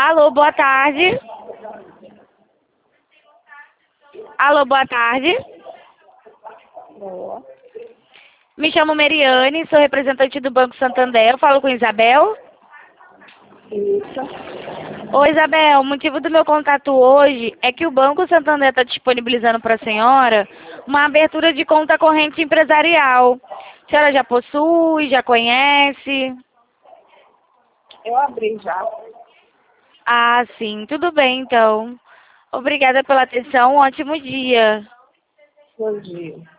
Alô, boa tarde. Alô, boa tarde. Boa. Me chamo Meriane, sou representante do Banco Santander. Eu falo com Isabel. Isso. Oi, Isabel. O motivo do meu contato hoje é que o Banco Santander está disponibilizando para a senhora uma abertura de conta corrente empresarial. A senhora já possui, já conhece? Eu abri já. Ah, sim. Tudo bem, então. Obrigada pela atenção. Um ótimo dia. Bom dia.